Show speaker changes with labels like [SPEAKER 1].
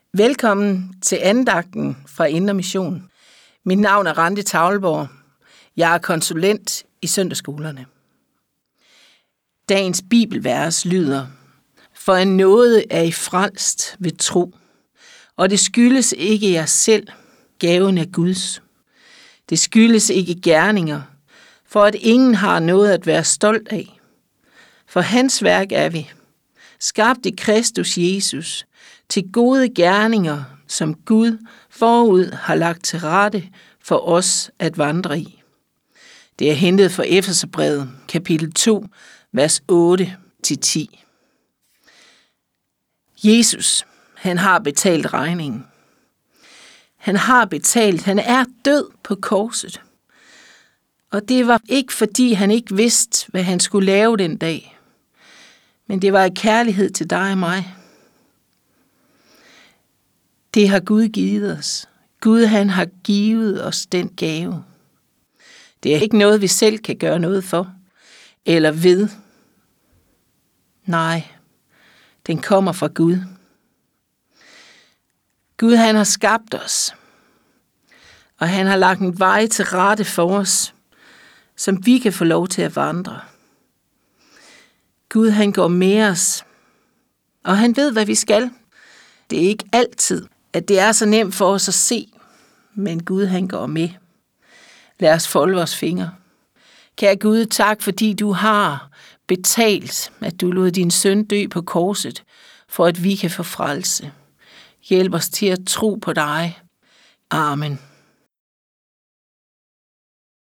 [SPEAKER 1] Velkommen til andagten fra Indre Mission. Mit navn er Randi Tavleborg. Jeg er konsulent i søndagsskolerne. Dagens bibelvers lyder: For af nåde er I frelst ved tro, og det skyldes ikke jer selv, gaven er Guds. Det skyldes ikke gerninger, for at ingen har noget at være stolt af. For hans værk er vi, skabt i Kristus Jesus, til gode gerninger, som Gud forud har lagt til rette for os at vandre i. Det er hentet fra Efeserbrevet, kapitel 2, vers 8-10. Jesus, han har betalt regningen. Han er død på korset. Og det var ikke fordi han ikke vidste, hvad han skulle lave den dag. Men det var i kærlighed til dig og mig. Det har Gud givet os. Gud, han har givet os den gave. Det er ikke noget, vi selv kan gøre noget for eller ved. Nej, den kommer fra Gud. Gud, han har skabt os, og han har lagt en vej til rette for os, som vi kan få lov til at vandre. Gud, han går med os, og han ved, hvad vi skal. Det er ikke altid, at det er så nemt for os at se, men Gud, han går med. Lad os folde vores fingre. Kære Gud, tak fordi du har betalt, at du lod din søn dø på korset, for at vi kan få frelse. Hjælp os til at tro på dig. Amen.